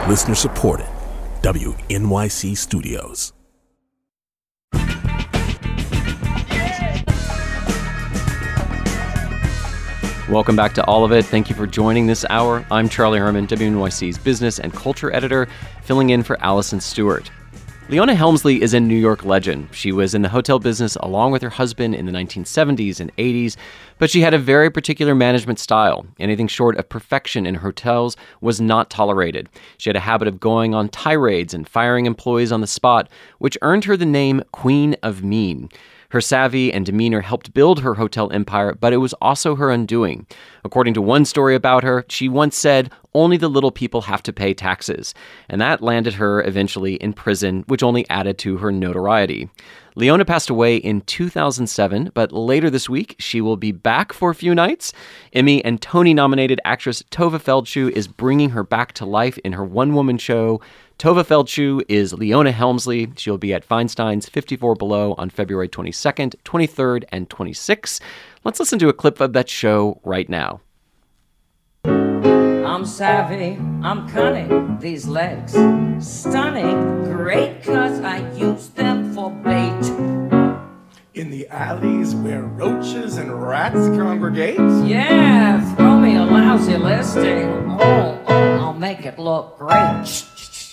Listener supported. WNYC Studios. Welcome back to All of It. Thank you for joining this hour. I'm Charlie Herman, WNYC's business and culture editor, filling in for Allison Stewart. Leona Helmsley is a New York legend. She was in the hotel business along with her husband in the 1970s and 80s, but she had a very particular management style. Anything short of perfection in hotels was not tolerated. She had a habit of going on tirades and firing employees on the spot, which earned her the name Queen of Mean. Her savvy and demeanor helped build her hotel empire, but it was also her undoing. According to one story about her, she once said, "Only the little people have to pay taxes." And that landed her eventually in prison, which only added to her notoriety. Leona passed away in 2007, but later this week, she will be back for a few nights. Emmy and Tony-nominated actress Tova Feldshuh is bringing her back to life in her one-woman show. Tova Feldshuh is Leona Helmsley. She'll be at Feinstein's 54 Below on February 22nd, 23rd, and 26th. Let's listen to a clip of that show right now. I'm savvy, I'm cunning, these legs stunning, great 'cause I use them for bait. In the alleys where roaches and rats congregate? Yeah, throw me a lousy listing. I'll make it look great.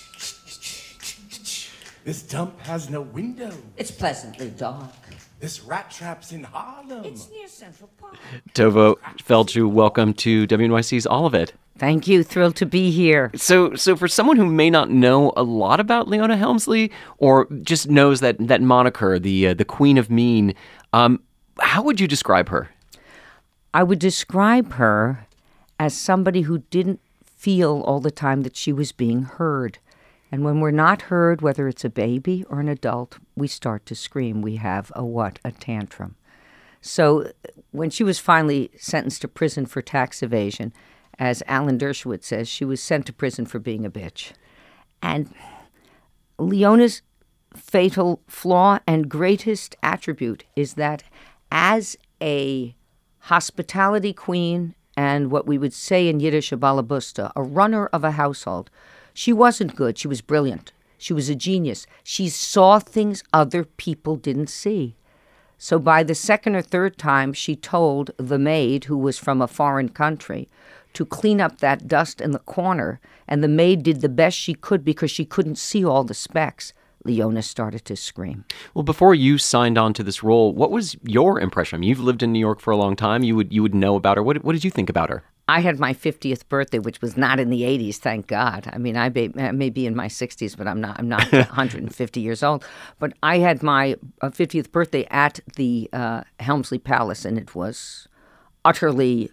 This dump has no window. It's pleasantly dark. This rat trap's in Harlem. It's near Central Park. Tova Feldshuh, welcome to WNYC's All of It. Thank you. Thrilled to be here. So for someone who may not know a lot about Leona Helmsley or just knows that moniker, the Queen of Mean, how would you describe her? I would describe her as somebody who didn't feel all the time that she was being heard. And when we're not heard, whether it's a baby or an adult, we start to scream. We have a tantrum. So when she was finally sentenced to prison for tax evasion, as Alan Dershowitz says, she was sent to prison for being a bitch. And Leona's fatal flaw and greatest attribute is that as a hospitality queen and what we would say in Yiddish, a balabusta, a runner of a household, she wasn't good. She was brilliant. She was a genius. She saw things other people didn't see. So by the second or third time, she told the maid, who was from a foreign country, to clean up that dust in the corner, and the maid did the best she could because she couldn't see all the specks. Leona started to scream. Well, before you signed on to this role, what was your impression? I mean, you've lived in New York for a long time. You would know about her. What did you think about her? I had my 50th birthday, which was not in the 80s, thank God. I mean, I may be in my 60s, but I'm not 150 years old. But I had my 50th birthday at the Helmsley Palace, and it was utterly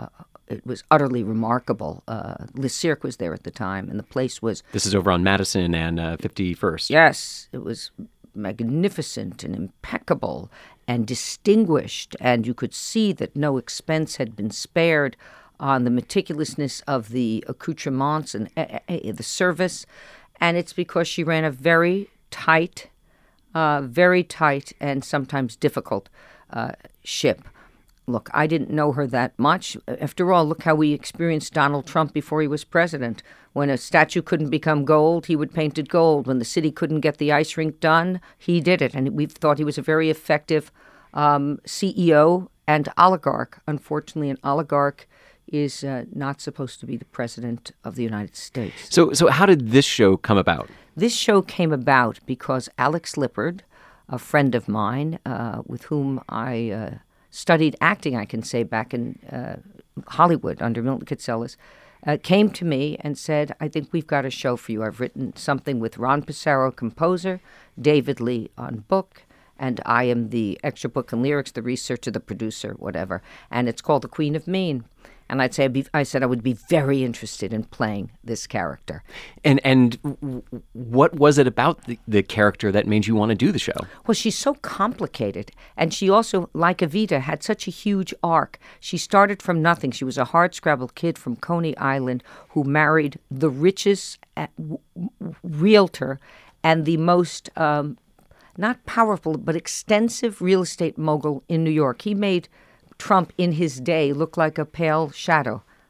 remarkable. Le Cirque was there at the time, and the place was... This is over on Madison and 51st. Yes, it was magnificent and impeccable and distinguished, and you could see that no expense had been spared on the meticulousness of the accoutrements and the service. And it's because she ran a very tight and sometimes difficult ship. Look, I didn't know her that much. After all, look how we experienced Donald Trump before he was president. When a statue couldn't become gold, he would paint it gold. When the city couldn't get the ice rink done, he did it. And we thought he was a very effective CEO and oligarch. Unfortunately, an oligarch is not supposed to be the president of the United States. So how did this show come about? This show came about because Alex Lippard, a friend of mine with whom I studied acting, I can say, back in Hollywood under Milton Katselas, came to me and said, I think we've got a show for you. I've written something with Ron Passaro, composer, David Lee on book, and I am the extra book and lyrics, the researcher, the producer, whatever. And it's called The Queen of Mean. And I said I would be very interested in playing this character. And what was it about the character that made you want to do the show? Well, she's so complicated. And she also, like Evita, had such a huge arc. She started from nothing. She was a hardscrabble kid from Coney Island who married the richest realtor and the most, not powerful, but extensive real estate mogul in New York. He made Trump in his day looked like a pale shadow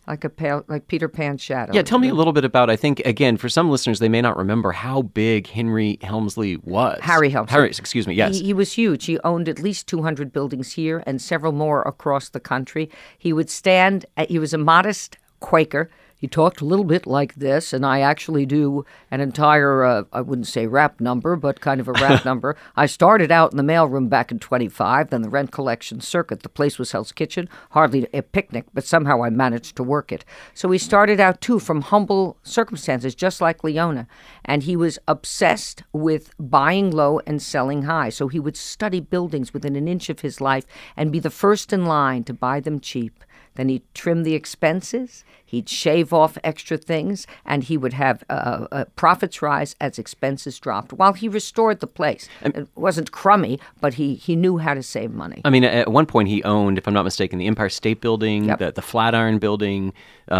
like Peter Pan's shadow. Yeah, tell me a little bit about, I think, again, for some listeners, they may not remember how big Henry Helmsley was. Harry Helmsley. Harry, excuse me, yes. He was huge. He owned at least 200 buildings here and several more across the country. He was a modest Quaker. He talked a little bit like this, and I actually do an entire, I wouldn't say rap number, but kind of a rap number. I started out in the mailroom back in 25, then the rent collection circuit. The place was Hell's Kitchen, hardly a picnic, but somehow I managed to work it. So he started out, too, from humble circumstances, just like Leona. And he was obsessed with buying low and selling high. So he would study buildings within an inch of his life and be the first in line to buy them cheap. Then he'd trim the expenses, he'd shave off extra things, and he would have profits rise as expenses dropped while he restored the place. It wasn't crummy, but he knew how to save money. I mean, at one point he owned, if I'm not mistaken, the Empire State Building, Yep. the Flatiron Building,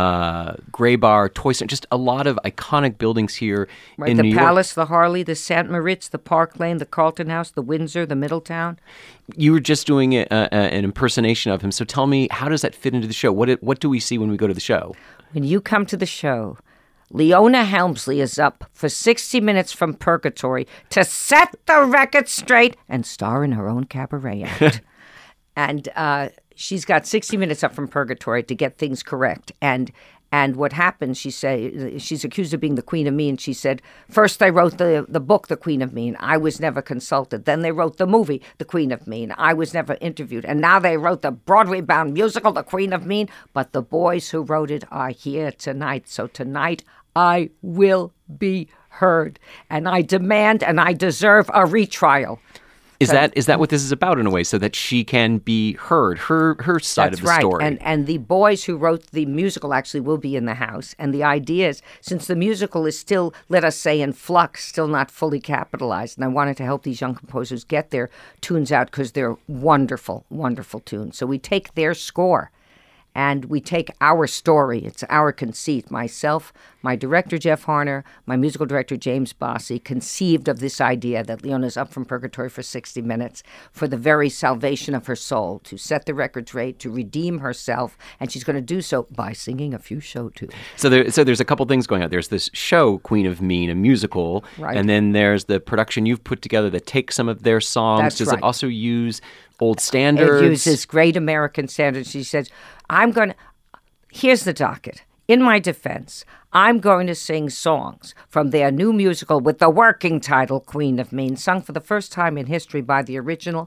Gray Bar, Toy Center, just a lot of iconic buildings here in The New York. Palace, the Harley, the St. Moritz, the Park Lane, the Carlton House, the Windsor, the Middletown. You were just doing an impersonation of him, so tell me, how does that fit into the show? What do we see when we go to the show? When you come to the show, Leona Helmsley is up for 60 minutes from purgatory to set the record straight and star in her own cabaret act. And she's got 60 minutes up from purgatory to get things correct. And what happened, she's accused of being the Queen of Mean. She said, first they wrote the book, The Queen of Mean. I was never consulted. Then they wrote the movie, The Queen of Mean. I was never interviewed. And now they wrote the Broadway-bound musical, The Queen of Mean. But the boys who wrote it are here tonight. So tonight I will be heard. And I demand and I deserve a retrial. Is that what this is about in a way, so that she can be heard, her side That's of the story? Right. And the boys who wrote the musical actually will be in the house. And the idea is, since the musical is still, let us say, in flux, still not fully capitalized, and I wanted to help these young composers get their tunes out because they're wonderful, wonderful tunes. So we take their score and we take our story. It's our conceit. Myself, my director, Jeff Harner, my musical director, James Bossy, conceived of this idea that Leona's up from purgatory for 60 minutes for the very salvation of her soul, to set the record straight, to redeem herself, and she's going to do so by singing a few show tunes. So there's a couple things going on. There's this show, Queen of Mean, a musical, Right. And then there's the production you've put together that takes some of their songs. That's Does right. it also use old standards? It uses great American standards. She says, here's the docket. In my defense, I'm going to sing songs from their new musical with the working title, Queen of Mean, sung for the first time in history by the original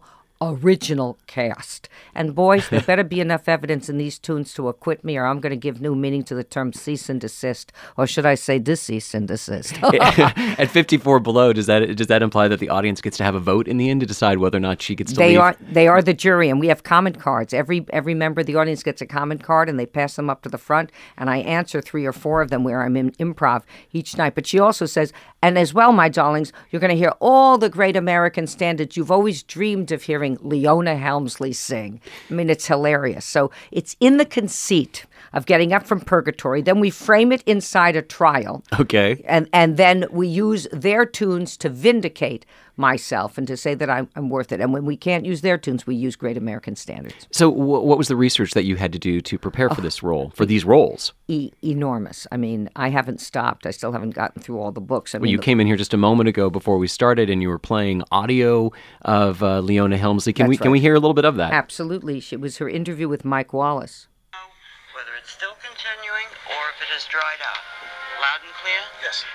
cast. And boys, there better be enough evidence in these tunes to acquit me, or I'm going to give new meaning to the term cease and desist, or should I say decease and desist? At 54 Below, does that imply that the audience gets to have a vote in the end to decide whether or not she gets to leave? They are the jury, and we have comment cards. Every member of the audience gets a comment card, and they pass them up to the front, and I answer 3 or 4 of them where I'm in improv each night. But she also says, and as well, my darlings, you're going to hear all the great American standards you've always dreamed of hearing Leona Helmsley sing. I mean, it's hilarious. So it's in the conceit of getting up from purgatory. Then we frame it inside a trial. Okay. And then we use their tunes to vindicate myself and to say that I'm worth it. And when we can't use their tunes, we use great American standards. So what was the research that you had to do to prepare for this role, for these roles? Enormous. I mean, I haven't stopped. I still haven't gotten through all the books. Well, you came in here just a moment ago before we started, and you were playing audio of Leona Helmsley. Can we hear a little bit of that? Absolutely. It was her interview with Mike Wallace. Whether it's still continuing or if it has dried out. Loud and clear? Yes.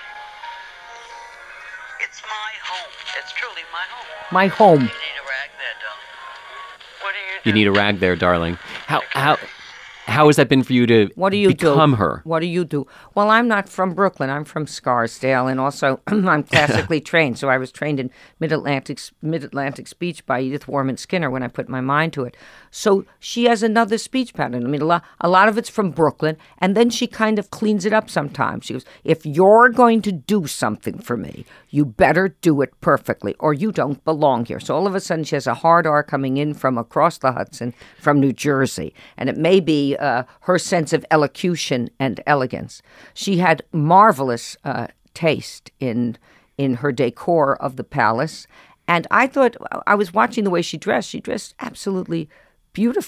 It's my home. It's truly my home. My home. You need a rag there, darling. What do you do? You need a rag there, darling. How has that been for you to become her? What do you do? Well, I'm not from Brooklyn. I'm from Scarsdale, and also I'm classically trained. So I was trained in Mid-Atlantic speech by Edith Warman Skinner when I put my mind to it. So she has another speech pattern. I mean, a lot of it's from Brooklyn, and then she kind of cleans it up sometimes. She goes, if you're going to do something for me, you better do it perfectly, or you don't belong here. So all of a sudden, she has a hard R coming in from across the Hudson, from New Jersey, and it may be her sense of elocution and elegance. She had marvelous taste in her decor of the palace, and I thought, I was watching the way she dressed. She dressed absolutely beautifully.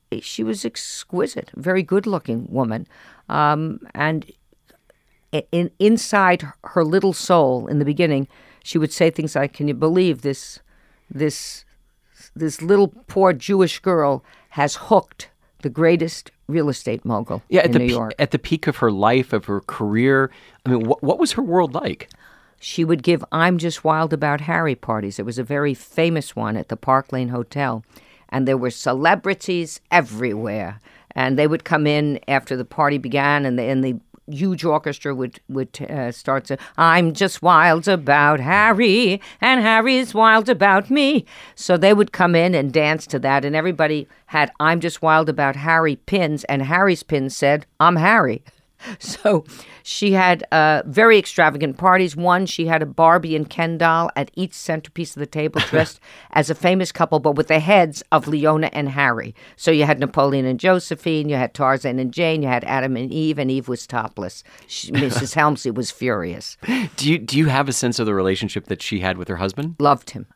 she was exquisite, very good-looking woman, and inside her little soul, in the beginning, she would say things like, "Can you believe this little poor Jewish girl has hooked the greatest real estate mogul in New York?" At the peak of her life, of her career, I mean, what was her world like? She would give "I'm Just Wild About Harry" parties. It was a very famous one at the Park Lane Hotel. And there were celebrities everywhere. And they would come in after the party began, and the huge orchestra would start to, "I'm just wild about Harry, and Harry's wild about me." So they would come in and dance to that, and everybody had "I'm just wild about Harry" pins, and Harry's pin said, "I'm Harry." So she had very extravagant parties. One, she had a Barbie and Ken doll at each centerpiece of the table, dressed as a famous couple, but with the heads of Leona and Harry. So you had Napoleon and Josephine, you had Tarzan and Jane, you had Adam and Eve was topless. Mrs. Helmsley was furious. Do you have a sense of the relationship that she had with her husband? Loved him.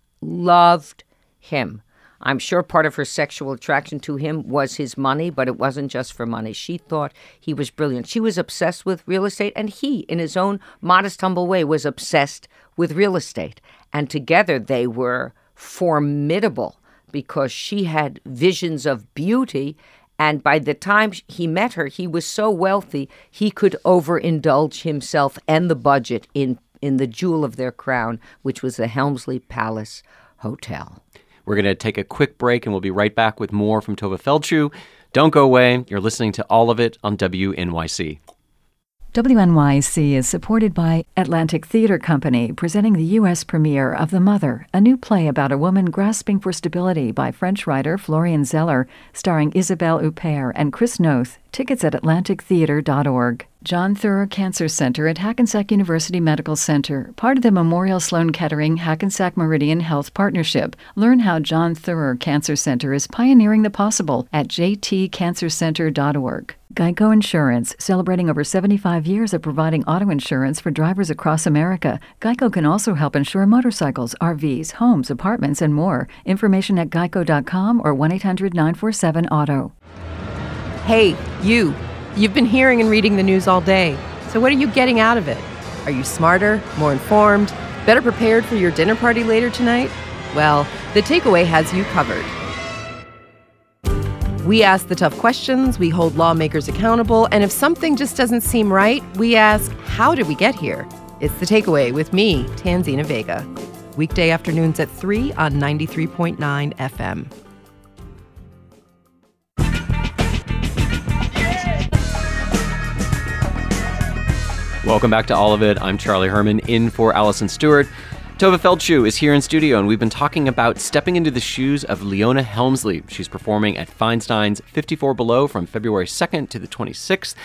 I'm sure part of her sexual attraction to him was his money, but it wasn't just for money. She thought he was brilliant. She was obsessed with real estate, and he, in his own modest, humble way, was obsessed with real estate. And together they were formidable because she had visions of beauty, and by the time he met her, he was so wealthy, he could overindulge himself and the budget in the jewel of their crown, which was the Helmsley Palace Hotel. We're going to take a quick break, and we'll be right back with more from Tova Feldshuh. Don't go away. You're listening to All of It on WNYC. WNYC is supported by Atlantic Theater Company, presenting the U.S. premiere of The Mother, a new play about a woman grasping for stability by French writer Florian Zeller, starring Isabelle Huppert and Chris Noth. Tickets at atlantictheater.org. John Theurer Cancer Center at Hackensack University Medical Center, part of the Memorial Sloan Kettering Hackensack Meridian Health Partnership. Learn how John Theurer Cancer Center is pioneering the possible at jtcancercenter.org. Geico Insurance, celebrating over 75 years of providing auto insurance for drivers across America. Geico can also help insure motorcycles, RVs, homes, apartments, and more. Information at geico.com or 1-800-947-AUTO. Hey, you. You've been hearing and reading the news all day. So what are you getting out of it? Are you smarter, more informed, better prepared for your dinner party later tonight? Well, The Takeaway has you covered. We ask the tough questions, we hold lawmakers accountable, and if something just doesn't seem right, we ask, how did we get here? It's The Takeaway with me, Tanzina Vega. Weekday afternoons at 3 on 93.9 FM. Welcome back to All of It. I'm Charlie Herman, in for Allison Stewart. Tova Feldshuh is here in studio, and we've been talking about stepping into the shoes of Leona Helmsley. She's performing at Feinstein's 54 Below from February 2nd to the 26th.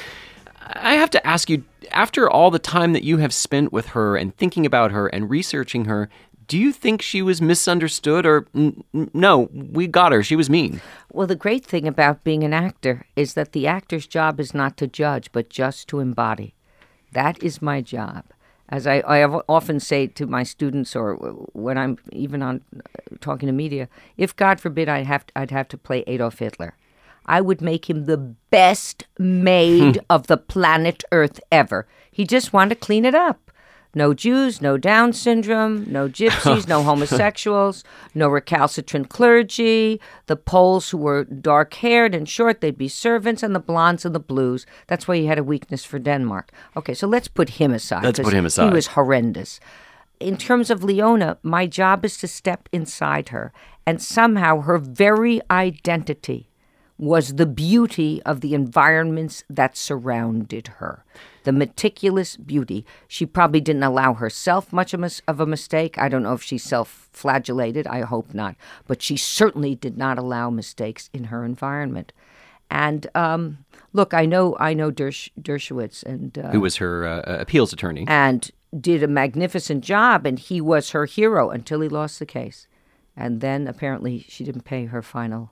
I have to ask you, after all the time that you have spent with her and thinking about her and researching her, do you think she was misunderstood, or no, we got her, she was mean? Well, the great thing about being an actor is that the actor's job is not to judge, but just to embody. That is my job. As I often say to my students, or when I'm even on talking to media, if God forbid I'd have to play Adolf Hitler, I would make him the best maid of the planet Earth ever. He just wanted to clean it up. No Jews, no Down syndrome, no gypsies, no homosexuals, no recalcitrant clergy. The Poles who were dark-haired and short, they'd be servants, and the blondes and the blues. That's why he had a weakness for Denmark. Okay, so let's put him aside. Let's put him aside. He was horrendous. In terms of Leona, my job is to step inside her, and somehow her very identity was the beauty of the environments that surrounded her. The meticulous beauty. She probably didn't allow herself much of a mistake. I don't know if she self-flagellated. I hope not. But she certainly did not allow mistakes in her environment. And look, I know Dershowitz, and who was her appeals attorney, and did a magnificent job. And he was her hero until he lost the case, and then apparently she didn't pay her final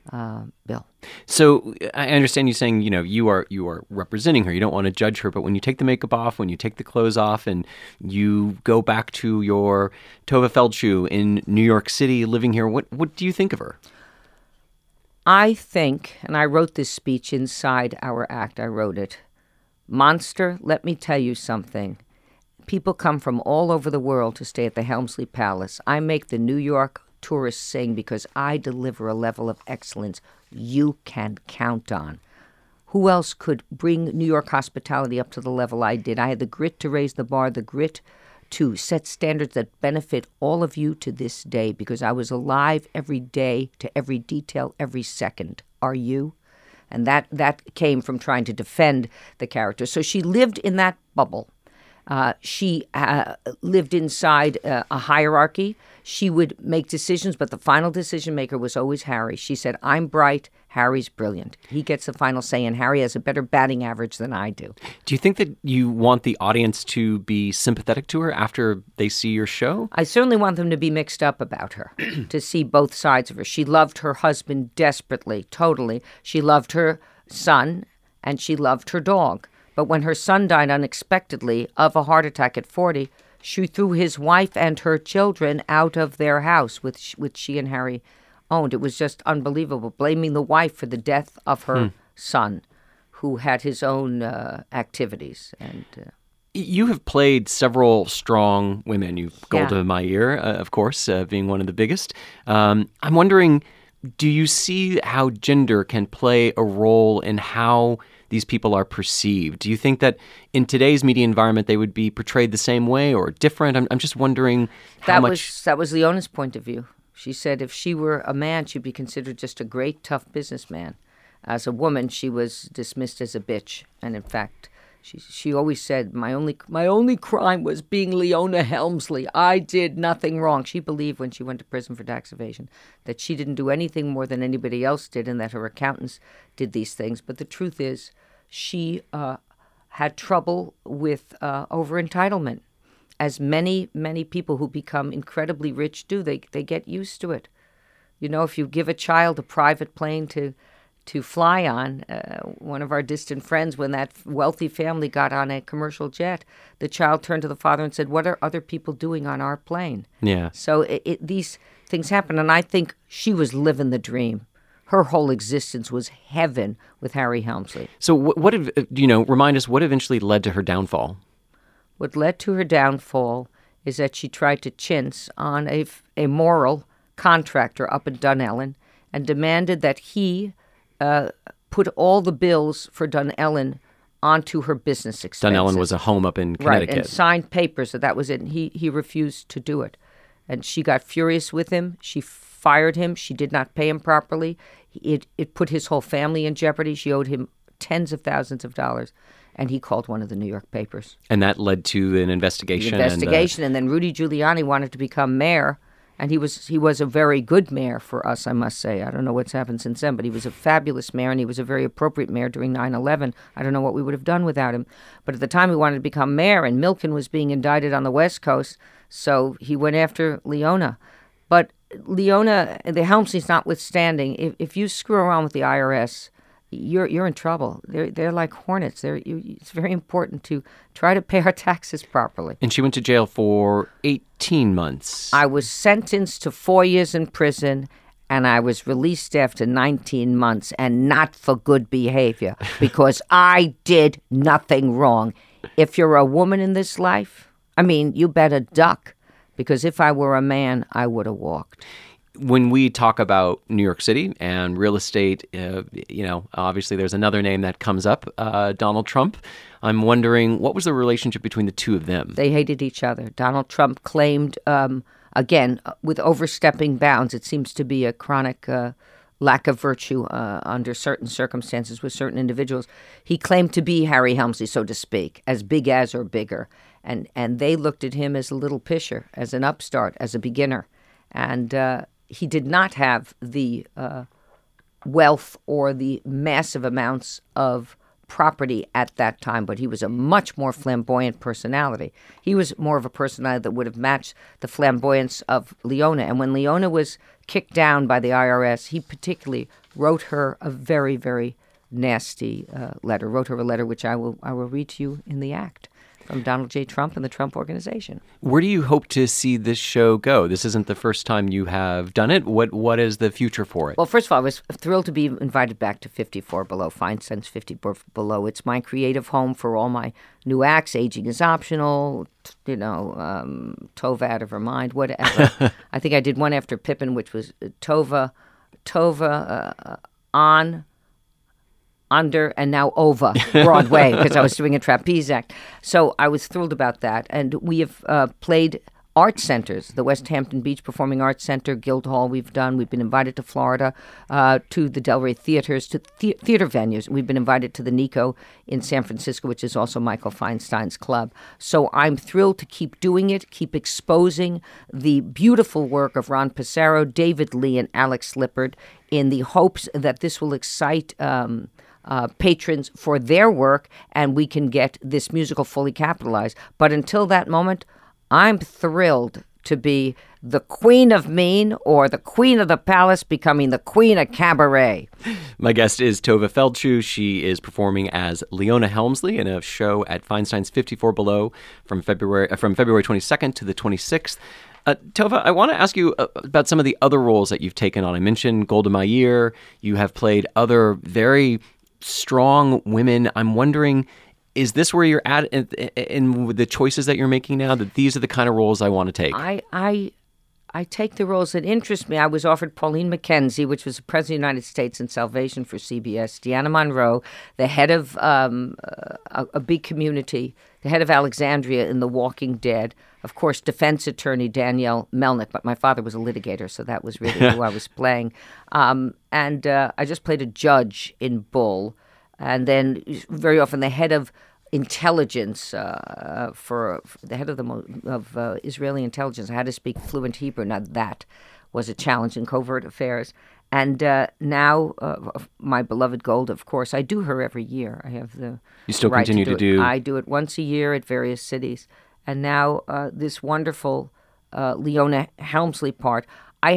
bill. So I understand you saying, you are representing her. You don't want to judge her, but when you take the makeup off, when you take the clothes off, and you go back to your Tova Feldshuh in New York City, living here, what do you think of her? I think, and I wrote this speech inside our act, I wrote it, Monster, let me tell you something. People come from all over the world to stay at the Helmsley Palace. I make the New York tourists sing because I deliver a level of excellence you can count on. Who else could bring New York hospitality up to the level I did? I had the grit to raise the bar, the grit to set standards that benefit all of you to this day because I was alive every day to every detail, every second. Are you? And that came from trying to defend the character. So she lived in that bubble. She lived inside a hierarchy. She would make decisions, but the final decision maker was always Harry. She said, I'm bright, Harry's brilliant. He gets the final say, and Harry has a better batting average than I do. Do you think that you want the audience to be sympathetic to her after they see your show? I certainly want them to be mixed up about her, to see both sides of her. She loved her husband desperately, totally. She loved her son, and she loved her dog. But when her son died unexpectedly of a heart attack at 40, she threw his wife and her children out of their house, which she and Harry owned. It was just unbelievable, blaming the wife for the death of her son, who had his own activities. And you have played several strong women. You've Golda Meir, of course, being one of the biggest. I'm wondering, do you see how gender can play a role in how these people are perceived? Do you think that in today's media environment they would be portrayed the same way or different? I'm just wondering how much... That was Leona's point of view. She said if she were a man, she'd be considered just a great, tough businessman. As a woman, she was dismissed as a bitch. And in fact, she always said, my only crime was being Leona Helmsley. I did nothing wrong. She believed when she went to prison for tax evasion that she didn't do anything more than anybody else did and that her accountants did these things. But the truth is, she had trouble with over-entitlement, as many people who become incredibly rich do. They get used to it. You know, if you give a child a private plane to fly on, one of our distant friends, when that wealthy family got on a commercial jet, the child turned to the father and said, what are other people doing on our plane? Yeah. So these things happen, and I think she was living the dream. Her whole existence was heaven with Harry Helmsley. So remind us what eventually led to her downfall? What led to her downfall is that she tried to chintz on a moral contractor up in Dunellen and demanded that he put all the bills for Dunellen onto her business expenses. Dunellen was a home up in Connecticut. Right, and signed papers that was it. And he refused to do it. And she got furious with him. She fired him. She did not pay him properly. It put his whole family in jeopardy. She owed him tens of thousands of dollars. And he called one of the New York papers. And that led to an investigation. And then Rudy Giuliani wanted to become mayor. And he was a very good mayor for us, I must say. I don't know what's happened since then, but he was a fabulous mayor, and he was a very appropriate mayor during 9/11. I don't know what we would have done without him. But at the time, he wanted to become mayor, and Milken was being indicted on the West Coast, so he went after Leona. But Leona, the Helmsleys notwithstanding, if you screw around with the IRS, you're in trouble. They're like hornets. It's very important to try to pay our taxes properly. And she went to jail for 18 months. I was sentenced to 4 years in prison, and I was released after 19 months, and not for good behavior, because I did nothing wrong. If you're a woman in this life, you better duck, because if I were a man, I would have walked. When we talk about New York City and real estate, obviously there's another name that comes up, Donald Trump. I'm wondering, what was the relationship between the two of them? They hated each other. Donald Trump claimed, again, with overstepping bounds, it seems to be a chronic lack of virtue under certain circumstances with certain individuals. He claimed to be Harry Helmsley, so to speak, as big as or bigger. And they looked at him as a little pisher, as an upstart, as a beginner. And he did not have the wealth or the massive amounts of property at that time, but he was a much more flamboyant personality. He was more of a personality that would have matched the flamboyance of Leona. And when Leona was kicked down by the IRS, he particularly wrote her a very, very nasty letter, wrote her a letter which I will read to you in the act. from Donald J. Trump and the Trump Organization. Where do you hope to see this show go? This isn't the first time you have done it. What is the future for it? Well, first of all, I was thrilled to be invited back to 54 Below, Feinstein's 54 Below. It's my creative home for all my new acts. Aging is Optional, Tova Out of Her Mind, whatever. I think I did one after Pippin, which was Tova, On, Under, and now Over Broadway, because I was doing a trapeze act. So I was thrilled about that. And we have played art centers, the West Hampton Beach Performing Arts Center, Guildhall we've done. We've been invited to Florida, to the Delray Theaters, to theater venues. We've been invited to the Nico in San Francisco, which is also Michael Feinstein's club. So I'm thrilled to keep doing it, keep exposing the beautiful work of Ron Passaro, David Lee, and Alex Lippard in the hopes that this will excite patrons for their work and we can get this musical fully capitalized. But until that moment, I'm thrilled to be the Queen of Mean or the Queen of the Palace becoming the Queen of Cabaret. My guest is Tova Feldshuh. She is performing as Leona Helmsley in a show at Feinstein's 54 Below from February 22nd to the 26th. Tova, I want to ask you about some of the other roles that you've taken on. I mentioned Golda Meir. You have played other very strong women. I'm wondering, is this where you're at in the choices that you're making now, that these are the kind of roles I want to take? I take the roles that interest me. I was offered Pauline McKenzie, which was the President of the United States in Salvation for CBS, Deanna Monroe, the head of a big community, the head of Alexandria in The Walking Dead, of course, defense attorney Danielle Melnick, but my father was a litigator, so that was really who I was playing. And I just played a judge in Bull, and then very often the head of intelligence for the head of Israeli intelligence. I had to speak fluent Hebrew. Now that was a challenge in covert affairs. And now my beloved Golda, of course, I do her every year. I have the You still right continue to do? I do it once a year at various cities. And now this wonderful Leona Helmsley part. I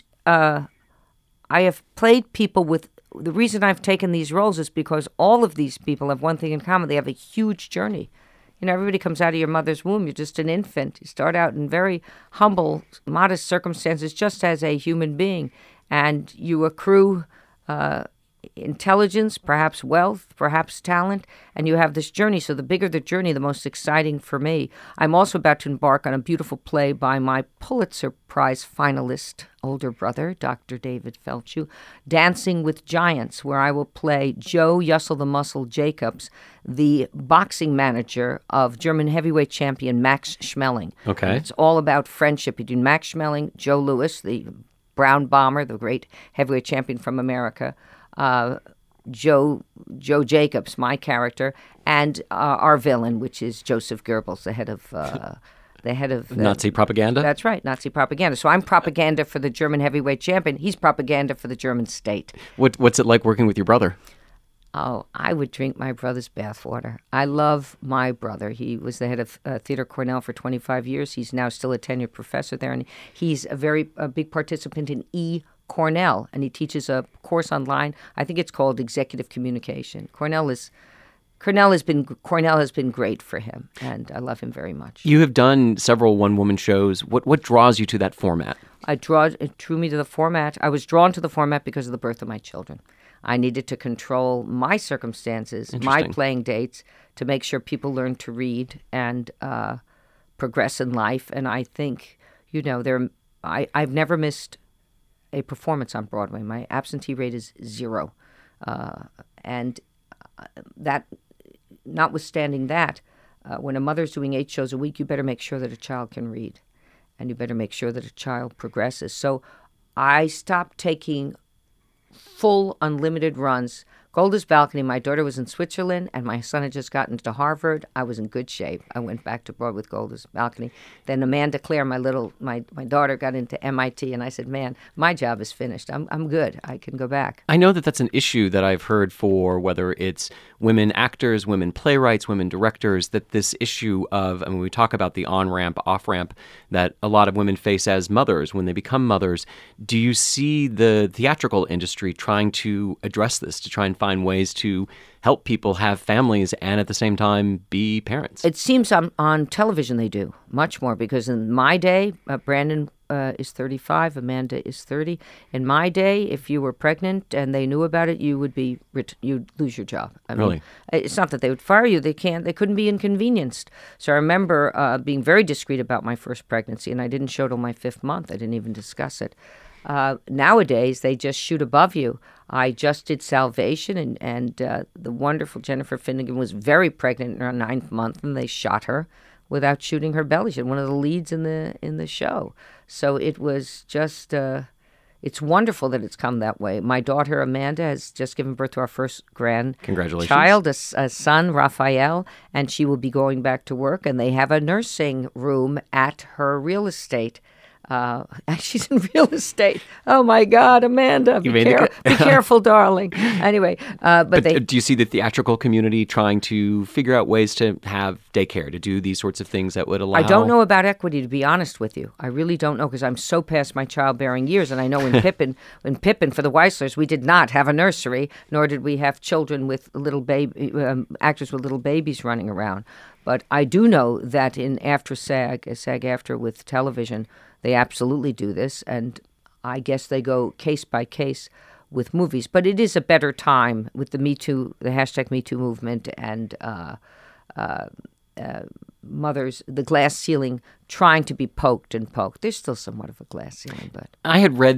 have played people with. The reason I've taken these roles is because all of these people have one thing in common. They have a huge journey. You know, everybody comes out of your mother's womb. You're just an infant. You start out in very humble, modest circumstances just as a human being. And you accrue intelligence, perhaps wealth, perhaps talent, and you have this journey. So the bigger the journey, the most exciting for me. I'm also about to embark on a beautiful play by my Pulitzer Prize finalist, older brother, Dr. David Feldshuh, Dancing with Giants, where I will play Joe Yussel the Muscle Jacobs, the boxing manager of German heavyweight champion Max Schmeling. Okay. And it's all about friendship between Max Schmeling, Joe Louis, the Brown Bomber, the great heavyweight champion from America, Joe Jacobs, my character, and our villain, which is Joseph Goebbels, the head of Nazi propaganda? That's right, Nazi propaganda. So I'm propaganda for the German heavyweight champion. He's propaganda for the German state. What's it like working with your brother? Oh, I would drink my brother's bathwater. I love my brother. He was the head of Theatre Cornell for 25 years. He's now still a tenured professor there, and he's a big participant in Cornell, and he teaches a course online. I think it's called Executive Communication. Cornell has been great for him, and I love him very much. You have done several one-woman shows. What draws you to that format? It drew me to the format. I was drawn to the format because of the birth of my children. I needed to control my circumstances, my playing dates, to make sure people learn to read and progress in life. And I think, I've never missed a performance on Broadway. My absentee rate is 0. And that, notwithstanding that, when a mother's doing 8 shows a week, you better make sure that a child can read. And you better make sure that a child progresses. So I stopped taking full unlimited runs. Golda's Balcony, my daughter was in Switzerland and my son had just gotten to Harvard. I was in good shape. I went back to Broadway with Golda's Balcony. Then Amanda Claire, my daughter, got into MIT, and I said, man, my job is finished. I'm good. I can go back. I know that that's an issue that I've heard for whether it's women actors, women playwrights, women directors, that this issue of, when we talk about the on-ramp, off-ramp that a lot of women face as mothers when they become mothers, do you see the theatrical industry trying to address this, to try and find ways to help people have families and at the same time be parents. It seems on television they do much more, because in my day, Brandon is 35, Amanda is 30. In my day, if you were pregnant and they knew about it, you'd lose your job. I Really? mean, it's not that they would fire you. They couldn't be inconvenienced. So I remember being very discreet about my first pregnancy, and I didn't show till my 5th month. I didn't even discuss it. Nowadays, they just shoot above you. I just did Salvation, and the wonderful Jennifer Finnegan was very pregnant in her 9th month, and they shot her without shooting her belly. She had one of the leads in the show. So it was just, it's wonderful that it's come that way. My daughter Amanda has just given birth to our first Congratulations. grandchild, a son, Raphael, and she will be going back to work, and they have a nursing room at her real estate. She's in real estate. Oh my God, Amanda! Be careful, darling. Anyway, but do you see the theatrical community trying to figure out ways to have daycare, to do these sorts of things that would allow? I don't know about equity, to be honest with you. I really don't know, because I'm so past my childbearing years, and I know in Pippin for the Weislers, we did not have a nursery, nor did we have children with actors with little babies running around. But I do know that in SAG-AFTRA with television, they absolutely do this, and I guess they go case by case with movies. But it is a better time with the hashtag Me Too movement, and mothers, the glass ceiling trying to be poked. There's still somewhat of a glass ceiling, but I had read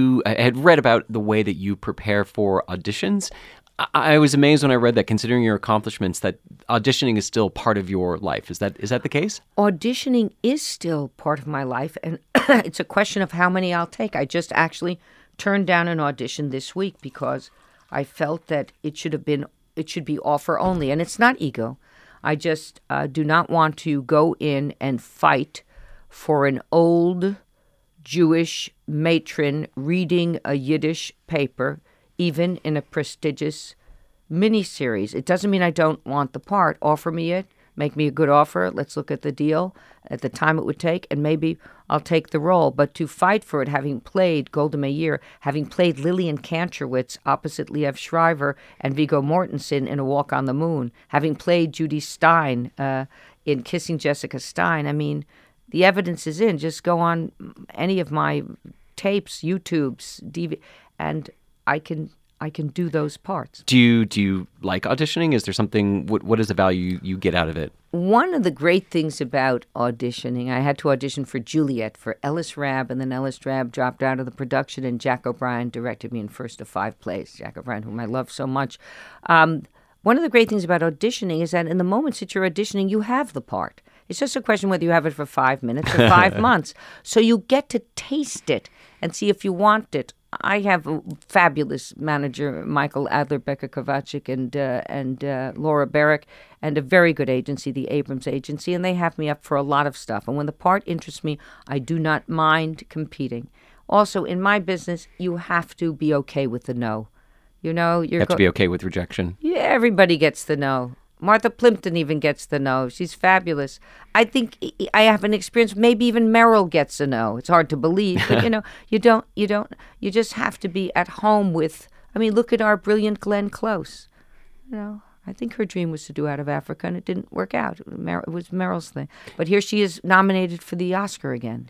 about the way that you prepare for auditions. I was amazed when I read that, considering your accomplishments, that auditioning is still part of your life. Is that the case? Auditioning is still part of my life, and it's a question of how many I'll take. I just actually turned down an audition this week because I felt that it should be offer only, and it's not ego. I just do not want to go in and fight for an old Jewish matron reading a Yiddish paper, even in a prestigious miniseries. It doesn't mean I don't want the part. Offer me it. Make me a good offer. Let's look at the deal, at the time it would take, and maybe I'll take the role. But to fight for it, having played Golda Meir, having played Lillian Kantrowitz opposite Liev Schreiber and Viggo Mortensen in A Walk on the Moon, having played Judy Stein in Kissing Jessica Stein, I mean, the evidence is in. Just go on any of my tapes, YouTubes, DVD, and I can do those parts. Do you like auditioning? Is there something? What is the value you get out of it? One of the great things about auditioning, I had to audition for Juliet for Ellis Rabb, and then Ellis Rabb dropped out of the production, and Jack O'Brien directed me in first of 5 plays. Jack O'Brien, whom I love so much. One of the great things about auditioning is that in the moments that you're auditioning, you have the part. It's just a question whether you have it for 5 minutes or 5 months. So you get to taste it and see if you want it. I have a fabulous manager, Michael Adler, Becca Kovacic, and Laura Barrick, and a very good agency, the Abrams Agency, and they have me up for a lot of stuff. And when the part interests me, I do not mind competing. Also, in my business, you have to be okay with the no. You have to be okay with rejection. Yeah, everybody gets the no. Martha Plimpton even gets the no. She's fabulous. I think I have an experience. Maybe even Meryl gets a no. It's hard to believe, but you just have to be at home with. I mean, look at our brilliant Glenn Close. I think her dream was to do Out of Africa, and it didn't work out. It was Meryl's thing. But here she is, nominated for the Oscar again.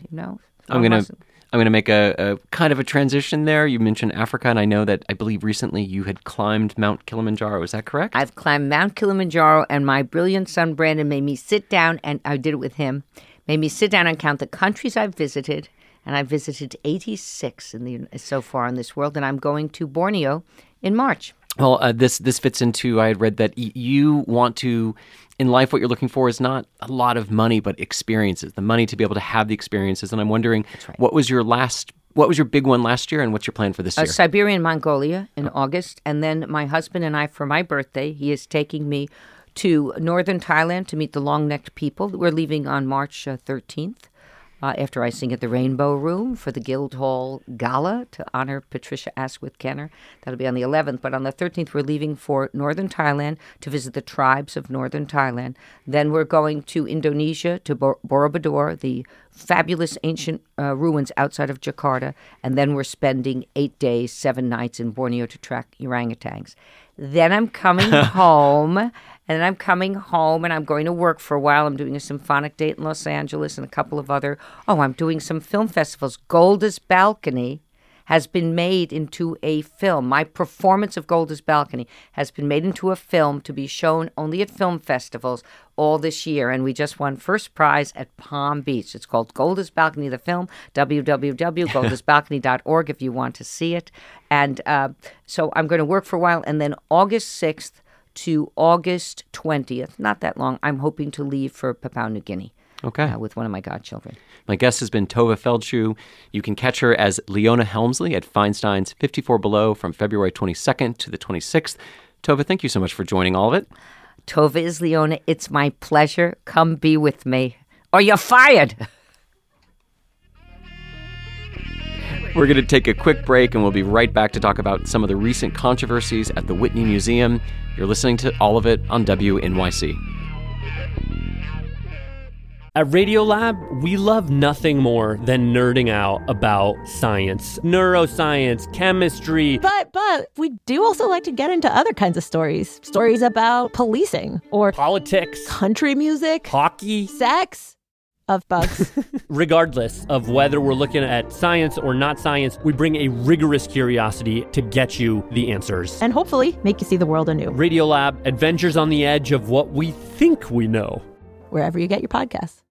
I'm gonna make a kind of a transition there. You mentioned Africa, and I believe recently you had climbed Mount Kilimanjaro. Is that correct? I've climbed Mount Kilimanjaro, and my brilliant son Brandon made me sit down, and I did it with him. Made me sit down and count the countries I've visited, and I've visited 86 so far in this world, and I'm going to Borneo in March. Well, this fits into. I had read that you want to. In life, what you're looking for is not a lot of money, but experiences. The money to be able to have the experiences. And I'm wondering, right. What was your big one last year, and what's your plan for this year? Siberia and Mongolia in August. And then my husband and I, for my birthday, he is taking me to northern Thailand to meet the long-necked people. We're leaving on March 13th. After I sing at the Rainbow Room for the Guildhall Gala to honor Patricia Asquith Kenner. That'll be on the 11th. But on the 13th, we're leaving for northern Thailand to visit the tribes of northern Thailand. Then we're going to Indonesia, to Borobudur, the fabulous ancient ruins outside of Jakarta, and then we're spending 8 days, 7 nights in Borneo to track orangutans. Then I'm coming home, and I'm going to work for a while. I'm doing a symphonic date in Los Angeles and a couple of other, I'm doing some film festivals. Golda's Balcony has been made into a film. My performance of Golda's Balcony has been made into a film to be shown only at film festivals all this year. And we just won first prize at Palm Beach. It's called Golda's Balcony, the film, www.goldasbalcony.org if you want to see it. And so I'm going to work for a while. And then August 6th to August 20th, not that long, I'm hoping to leave for Papua New Guinea. Okay. With one of my godchildren. My guest has been Tova Feldshuh. You can catch her as Leona Helmsley at Feinstein's 54 Below from February 22nd to the 26th. Tova, thank you so much for joining all of it. Tova is Leona. It's my pleasure. Come be with me, or you're fired. We're going to take a quick break, and we'll be right back to talk about some of the recent controversies at the Whitney Museum. You're listening to all of it on WNYC. At Radiolab, we love nothing more than nerding out about science, neuroscience, chemistry. But we do also like to get into other kinds of stories. Stories about policing or politics, country music, hockey, sex, of bugs. Regardless of whether we're looking at science or not science, we bring a rigorous curiosity to get you the answers. And hopefully make you see the world anew. Radiolab, adventures on the edge of what we think we know. Wherever you get your podcasts.